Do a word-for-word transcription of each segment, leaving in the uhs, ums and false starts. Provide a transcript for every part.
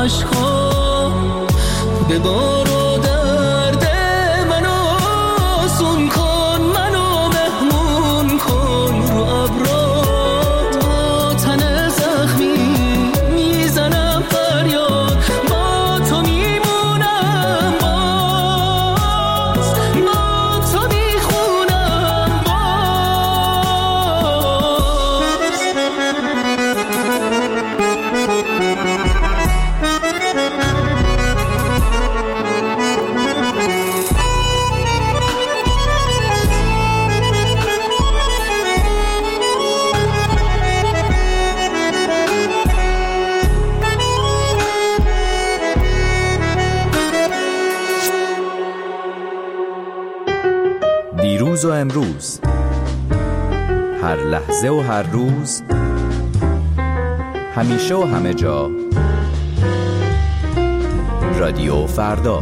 عشقا ببار و درد منو آسون کن، منو مهمون کن رو ابرات با تن زخمی میزنم فریاد با تو میمونم باز با تو میخونم دیروز و امروز، هر لحظه و هر روز، همیشه و همه جا، رادیو فردا.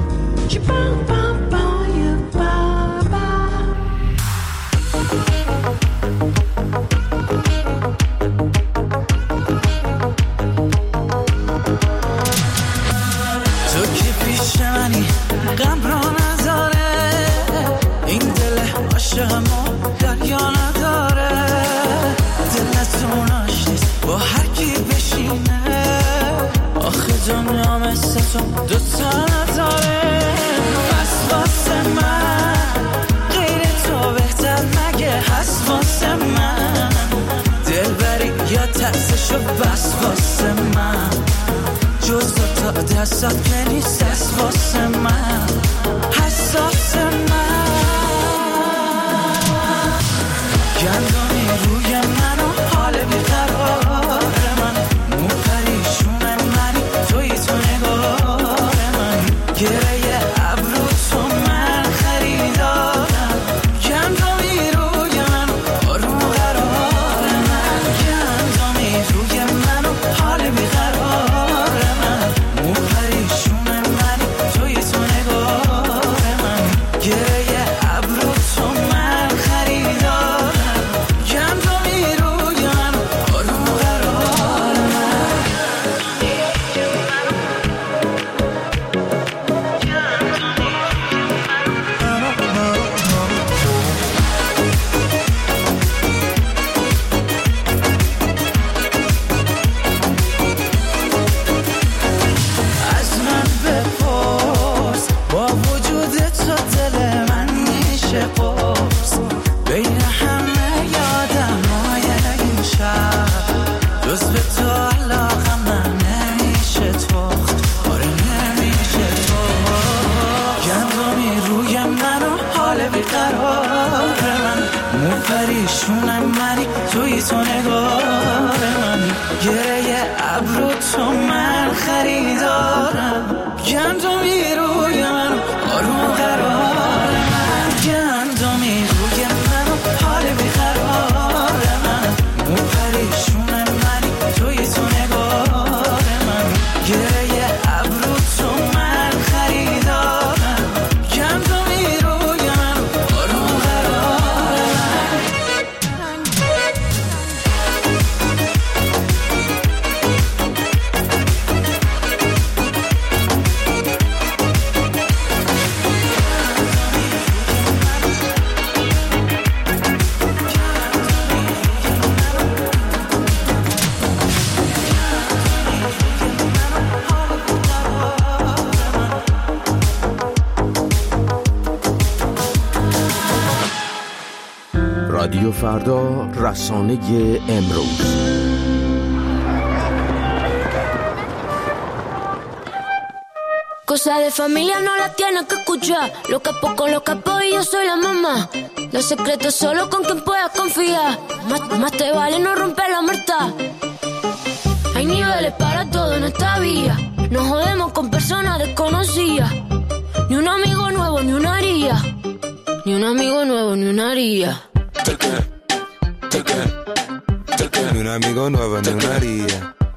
تو که پیش منی غم را نذاره، این دل عاشقمو دریا نداره، دلتون آش نیست با هر کی بشینه، آخه دنیا مثل تو دوتا نداره. بس واسه من غیر تو بهتر مگه هست واسه من، دل بری یا ترسشو بس واسه من، جز تا دستات که نیست هست واسه من، حساس من. گندمی روی منو حال بیقرار من، مو پریشون منی توی تو نگار من، گره ابرو تو من خریدارم، گندمی روی منو آروم قرار من، گندمی روی منو حال بیقرار من، مو پریشون منی توی تو نگار من، گره ابرو تو من خریدارم، گندمی روی منو آروم قرار من. از من بپرس با وجود تو دل من میشه قرص، بین همه یادمای این شب جز به تو علاقه من نمیشه تخت، آره نمیشه تخت. گندمی روی منو حال بیقرار من، مو پریشونم منی توی تو نگار من، گره ابرو تو من خریدارم، گندمی روی منو آروم قرار من، گندمی روی منو حال بیقرار من، مو پریشونم منی توی تو نگار من، گره ابرو تو من خریدارم، گندمی روی منو آروم قرار من. رادیو فردا، رسانه امروز. Cosa de familia no la tienes que escuchar. Los capos con los capos y yo soy la mamá. Los secretos solo con quien puedas confiar. Más, más te vale no romper la muerta. Hay niveles para todo en esta vía. Nos jodemos con personas desconocidas. Ni un amigo nuevo ni una haría. Ni un amigo nuevo ni una haría. Ni un amigo nuevo ni una haría.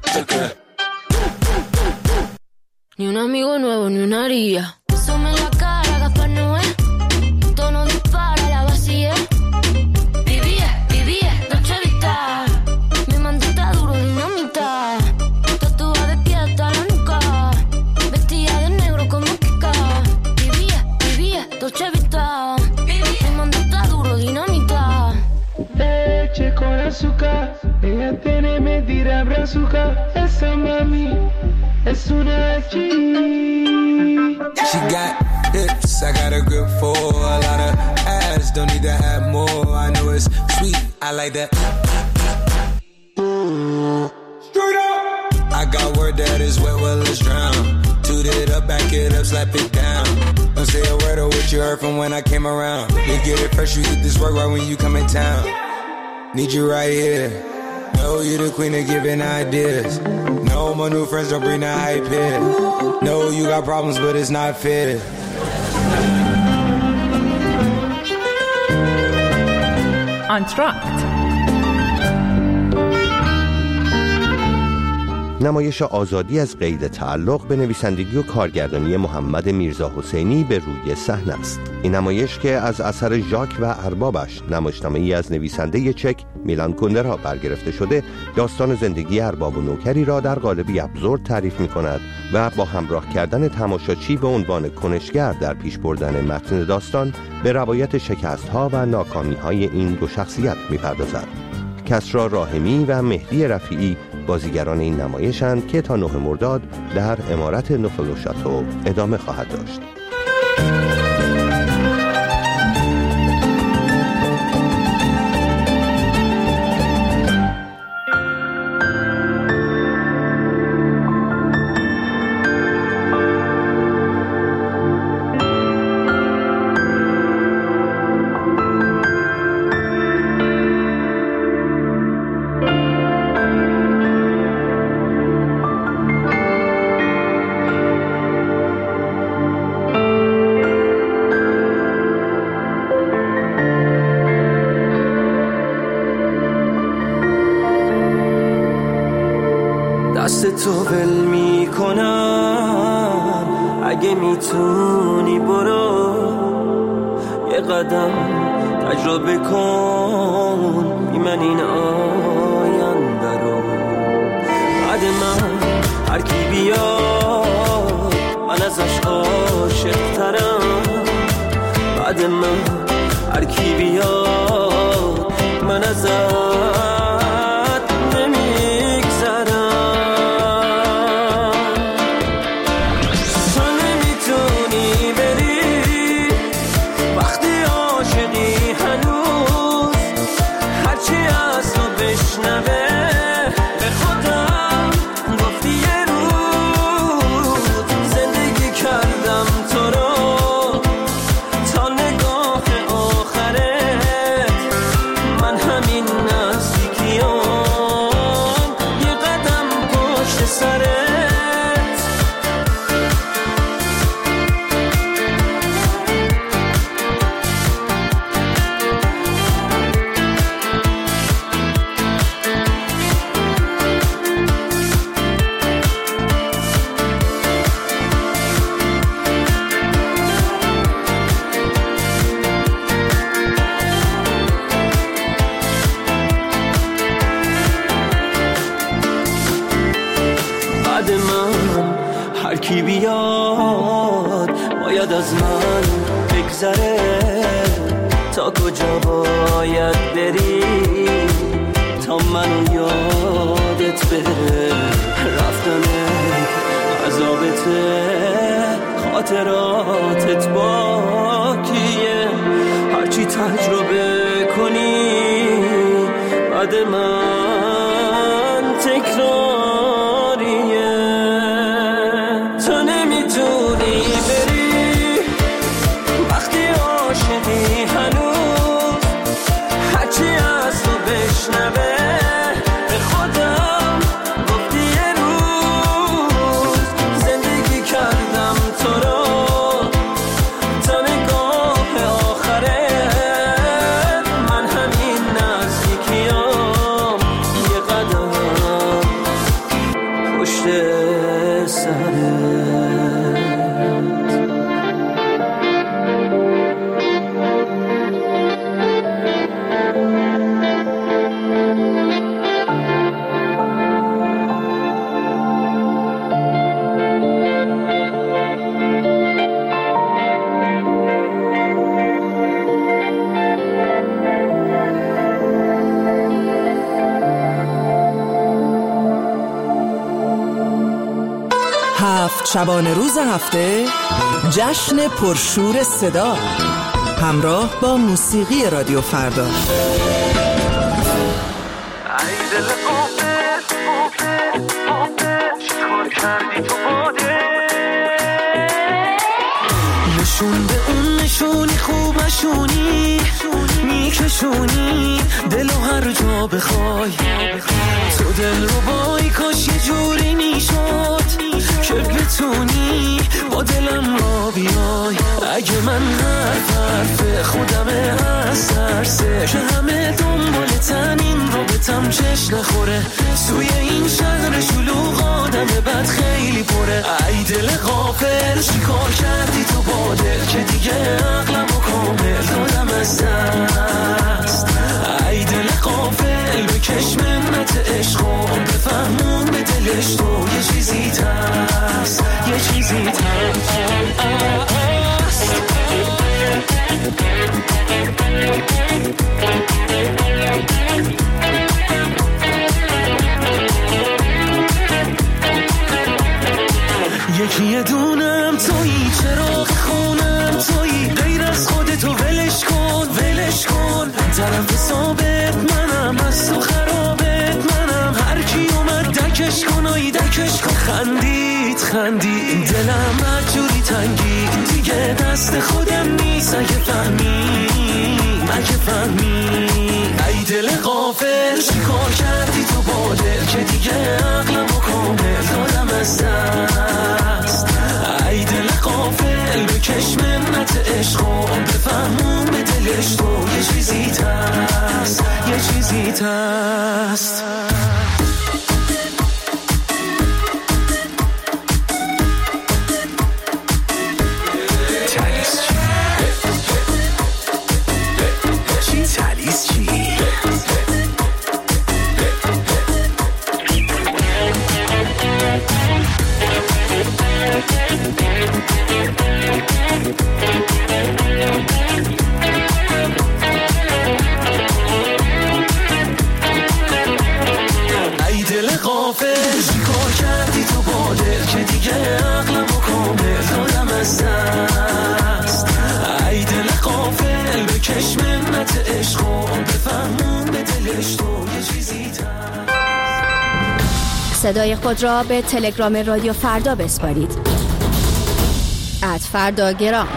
Ni un amigo nuevo ni una haría. Asome en la cara, Gaspar Noé. Tono dispara, la vacía. Vivía, vivía, noche vista. Mi mandita duro, dinamita. Tatuada de pie hasta la nuca. azúcar. Ella tiene medida brazuca. Esa mami es una G. She got hips, I got a grip for a lot of ass. Don't need to have more. I know it's sweet, I like that. Straight up. I got word that is wet, well let's drown. Toot it up, back it up, slap it down. Don't say a word of what you heard from when I came around. You get it fresh, you get this work right when you come in town. Need you right here. Know you the queen of giving ideas. No, my new friends don't bring the hype here. Know you got problems, but it's not fair. Entr'acte. نمایش آزادی از قید تعلق به نویسندگی و کارگردانی محمد میرزا حسینی به روی صحنه است. این نمایش که از اثر ژاک و اربابش، نمایشنامه‌ای از نویسنده چک میلان کوندرا برگرفته شده، داستان زندگی ارباب و نوکری را در قالبی ابزورد تعریف می‌کند و با همراه کردن تماشاچی به عنوان کنشگر در پیش بردن متن داستان به روایت شکست‌ها و ناکامی‌های این دو شخصیت می‌پردازد. کسری راحمی و مهدی رفیعی بازیگران این نمایشند که تا نه مرداد در عمارت نوفل شاتو ادامه خواهد داشت. دست تو ول می کنم اگه میتونی برو یه قدم تجربه کن بی من این آینده رو. بعد من هر کی بیاد من ازش عاشق ترم. بعد من هر کی بیاد من ازش کی بیاد باید از من بگذره. تا کجا باید بری تا منو یادت بره. رفتنه عذابته خاطراتت باکیه. هرچی تجربه کنی بعد من تکراریه. تو نمیتونی بری وقتی عاشقی هنوز. هرچی از تو بشنوه به خودم گفتی یه روز زندگی کردم تو رو تا نگاه آخره. من همین نزدیکیام شبانه روز هفته جشن پرشور صدا همراه با موسیقی رادیو فردا. نشون به اون نشونی خوبشونی میکشونی دلو هر جا بخوای، تو دل رو بای کاش یه جوری میشد که بتونی با دلم را بیای. اگه من حرف حرف خودمه از ترسه که همه دنبالتن این رو بتم چش نخوره، توی این شهر شلوغ آدم بد خیلی پره. ای دل غافل چیکار کردی تو با دل که دیگه عقلم و کامل دادم از دست. ای دل غافل بکش منت عشقو بفهمون به دلش تو یه چیزی تست یه چیزی تست. یکی یه دونم تویی، چراغ خونم تویی، غیر از خودتو ولش کن ولش کن. طرف ثابت منم، از تو خرابت منم، هر کی اومد دکش کن آی دکش کن. خندید خندید دلم هر جوری تنگی، دیگه دست خودم نیست اگه فهمی اگه فهمی. ای دل غافل چیکار کردی تو با دل که دیگه عقلم و کامل دادم از دست. ای دل غافل بکش منت عشقو بفهمون به دلش تو یه چیزی تست یه چیزی تست. صدای خود را به تلگرام رادیو فردا بسپارید. ات فرداگرام.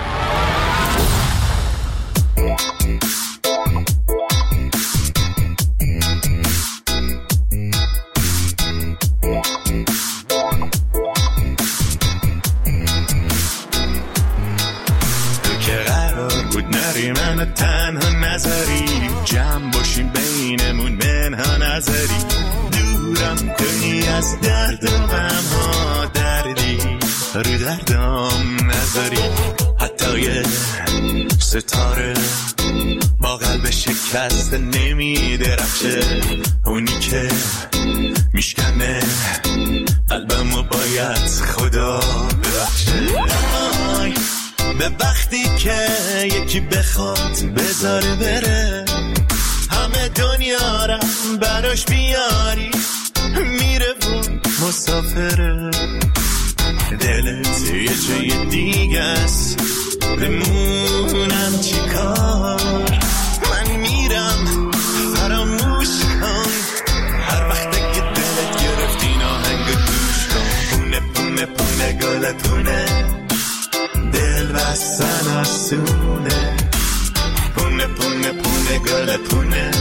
تو که قرار بود نری منو تنها نذاری، جمع باشیم بینمون منها نذاری، دورم کنی از درد و غم‌ها، دردی رو دردم نذاری. حتی یه ستاره با قلب شکسته نمیدرخشه، اونی که میشکنه قلبمو باید خدا ببخشه. آی به وقتی که یکی بخواد بذاره بره، همه دنیا را براش بیاری، میره و مسافره. دلت یه جای دیگه است، بمونم چی کار؟ من میرم فراموش کن، هر وقت که دلت گرفت این آهنگ گوش کن. پونه پونه پونه گل پونه، دل بستن آسونه. پونه پونه پونه گل پونه،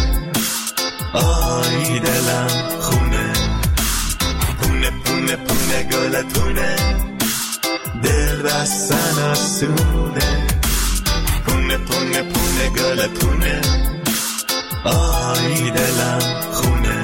آی دلم خونه. پونه پونه پونه گل پونه، دل بستن آسونه. پونه پونه پونه گل پونه، آی دلم خونه.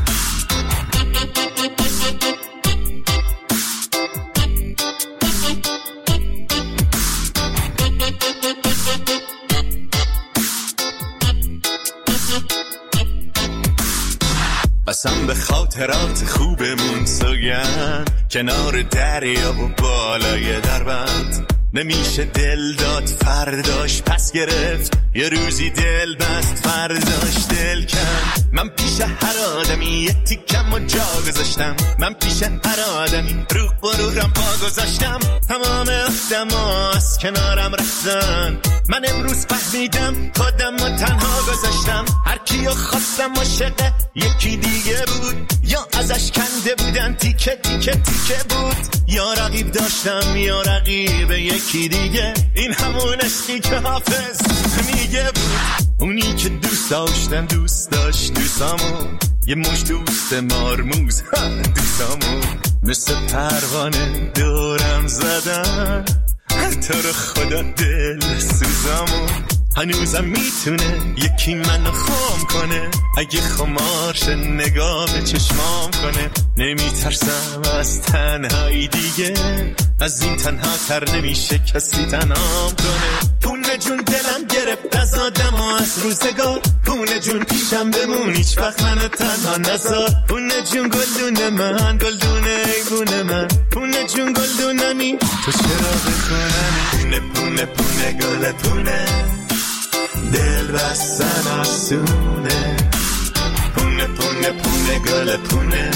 قسم به خاطرات خوبمون سوگند، کنار دریا و بالای دربند. نمیشه دل داد فرداش پس گرفت، یه روزی دل بست فرداش دل کند. من پیش هر آدمی یه تیکم و جا گذاشتم، من پیش هر آدمی رو غرورم پا گذاشتم. تمام آدما از کنارم رفتن، من امروز فهمیدم خودم و تنها گذاشتم. هر کیو خواستم عاشق یکی دیگه بود، یا ازش کنده بودن تیکه تیکه تیکه بود، یا رقیب داشتم یا رقیب یکی دیگه. این همون عشقی که حافظ میگه بود، اونی که دوست داشتم دوست داشت دوستامو، یه مش دوست مارموز دوستامو مثل پروانه دورم زدن. تو رو خدا دل سوزامو، هنوزم میتونه یکی منو خام کنه، اگه خمارش نگاه به چشمام کنه. نمیترسم از تنهایی دیگه، از این تنها تر نمیشه کسی تنهام کنه. پونه جون دلم گرفت از آدم ها از روزگار، پونه جون پیشم بمون هیچ وقت منو تنها نذار. پونه جون گلدون من گلدونه ایگونه من، پونه جون گلدونمی تو چرا بکنمی. پونه پونه پونه گل پونه دل بستن آسونه، پونه پونه پونه گل پونه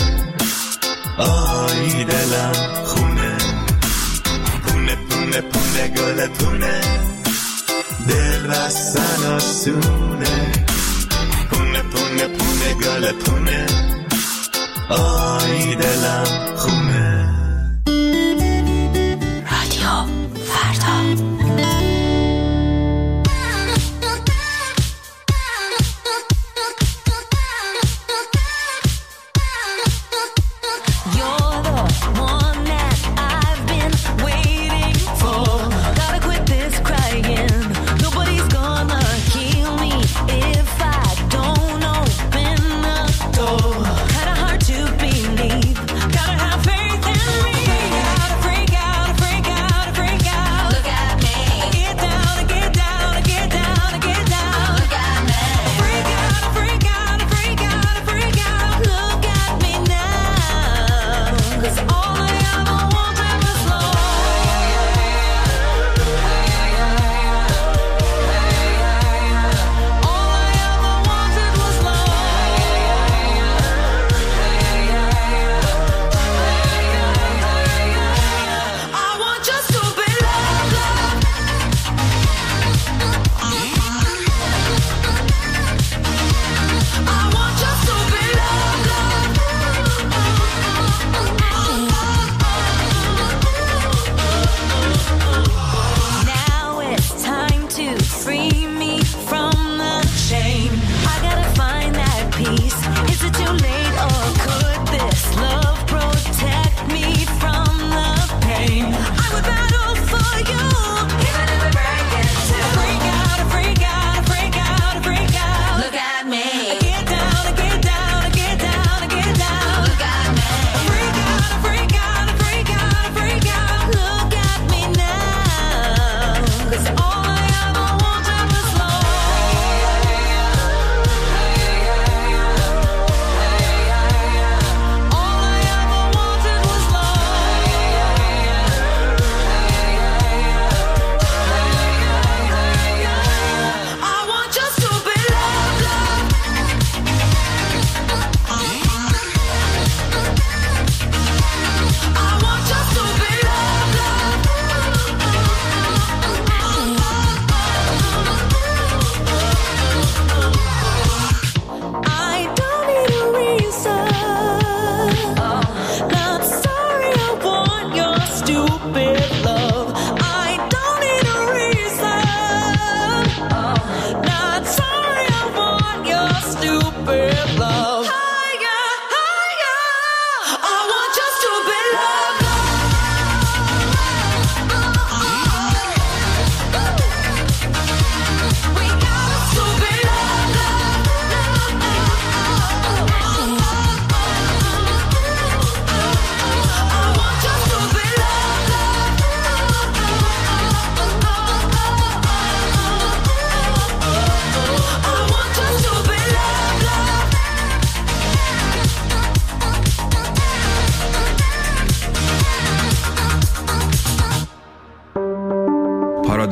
آی دلم خونه. پونه پونه پونه گل پونه دل بستن آسونه، پونه پونه پونه گل پونه آی دلم خونه. رادیو فردا. Had a heart to believe, gotta have faith in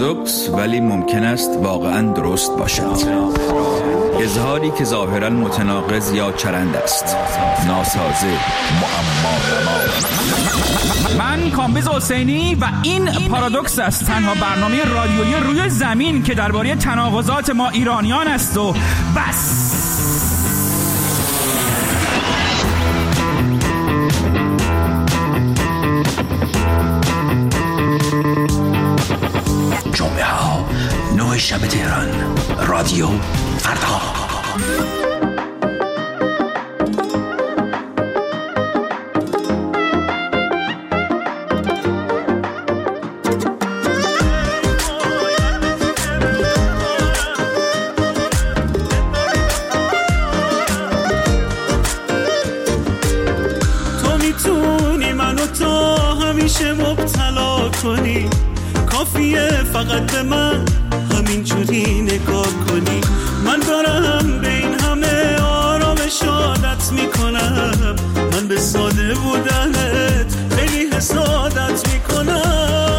پارادوکس ولی ممکن است واقعا درست باشد. اظهاری که ظاهرا متناقض یا چرند است، ناسازه، معما. من کامبیز حسینی و این پارادوکس است، تنها برنامه رادیویی روی زمین که درباره تناقضات ما ایرانیان است و بس. جمعه ها نه شب تهران، رادیو فردا. تو میتونی منو تا همیشه مبتلا کنی، کافیه فقط به من همینجوری نگاه کنی. من دارم به این همه آرامش عادت میکنم، من به ساده بودنت خیلی حسادت میکنم.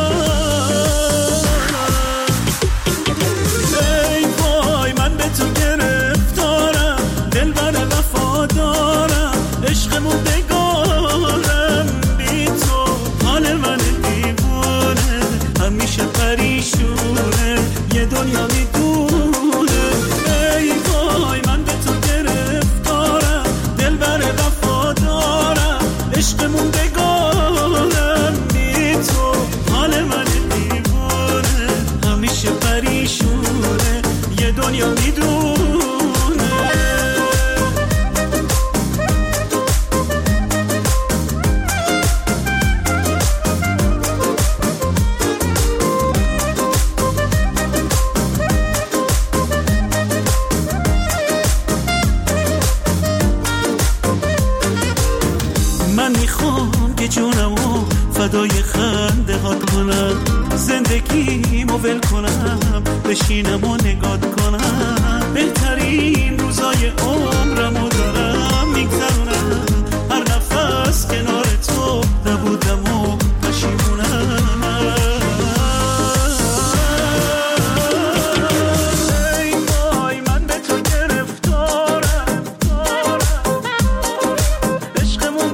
ای وای من به تو گرفتارم، دلبر وفادارم، عشقمون بگارم بی تو، حال من دیوونه همیشه پریشونه، یه دنیا میدونه. ای وای من به تو گرفتارم، دلبر وفادارم، عشقمون بگارم بی تو، حال من دیوونه همیشه پریشونه، یه دنیا میدونه. جونمو فدای خنده هات کنم، زندگیمو ول کنم، بشینم و نگات کنم. بهترین روزای عمرمو دارم میگذرونم، هر نفس کنار تو نبودم و پشیمونم. ای وای من به تو گرفتارم، عشقمون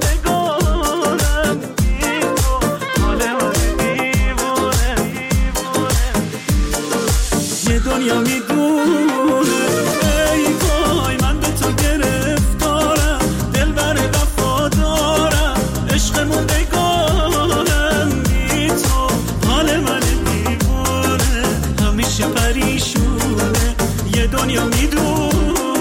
دنیا میدونه. ای وای من به تو گرفتارم، دلبر وفادارم، عشقمون بگارم بی تو، حال من دیوونه همیشه پریشونه، یه دنیا میدونه.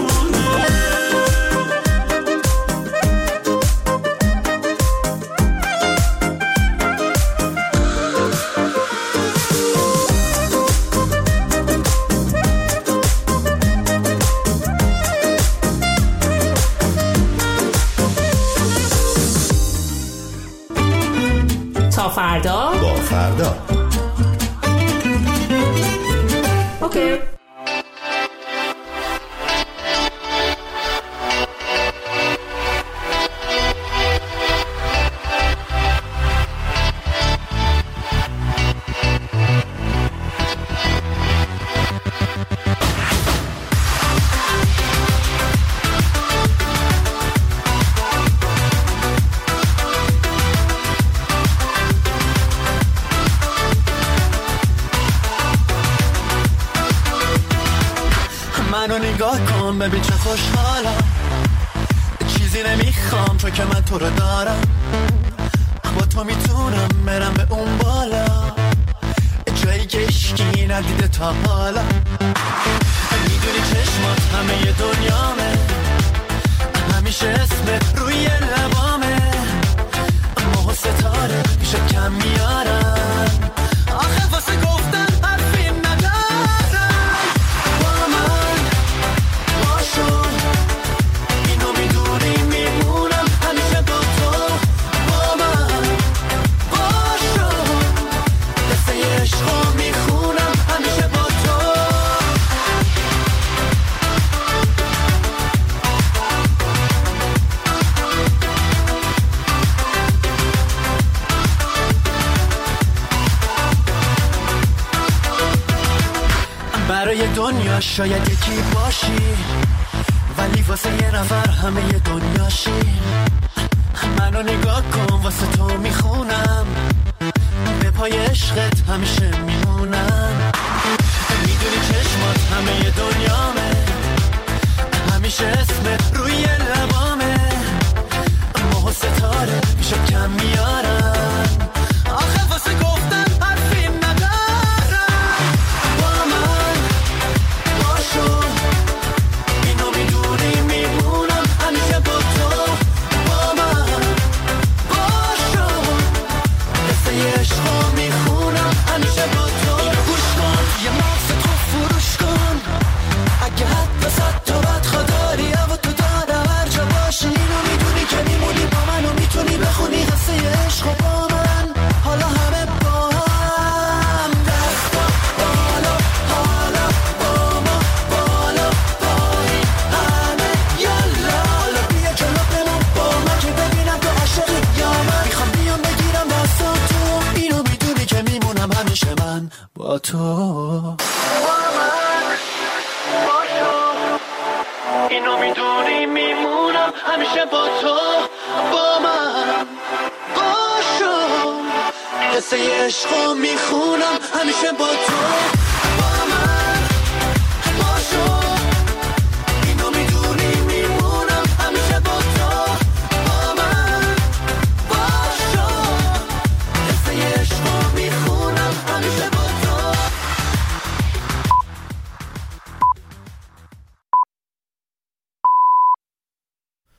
تا فردا با فردا. اوکی. منو نگاه کن ببین چه خوشحالم، چیزی نمیخوام چون که من تو رو دارم. با تو میتونم برم به اون بالا، جایی که عشقی ندیده تا حالا. میدونی چشمات همه دنیامه، همیشه اسم روی لبامه. ماه و ستاره پیشت کم میارم، آخه واسه گفتن حرفی ندارم. با من باشو، اینو میدونی میمونم همیشه با تو. با من باشو، قصه عشقو میخونم همیشه با تو. دنیا شاید یکی باشی، ولی واسه یه نفر همه ی دنیاشی. منو نگاه کن واسه تو میخونم، به پای عشقت همیشه میمونم. میدونی چشمات همه ی دنیامه، همیشه اسمت روی لبامه. ماه و ستاره پیشم کم میارم، آخه واسه گفتن حرفی ندارم. با من باشو، اینو میدونی میمونم همیشه با تو. با من باشو، قصه عشقو میخونم همیشه با تو. اینو گوش کن، یه مغز تو فروش کن، اگه حتی صد تا بدخوا داری و تو دارم هر جا باشی. اینو میدونی که میمونی با من و میتونی بخونی قصه عشقو با من. حالا همه با هم دستا بالا، حالا با ما بالا پایی همه. یالا حالا بیا جلو بمون با من که ببینم تو عاشقی یا من. میخوام بیام بگیرم دستا تو، اینو میدونی که میمونم همیشه من با تو. اینو میدونی میمونم همیشه با تو. با من باشو، قصه عشقو میخونم همیشه با تو.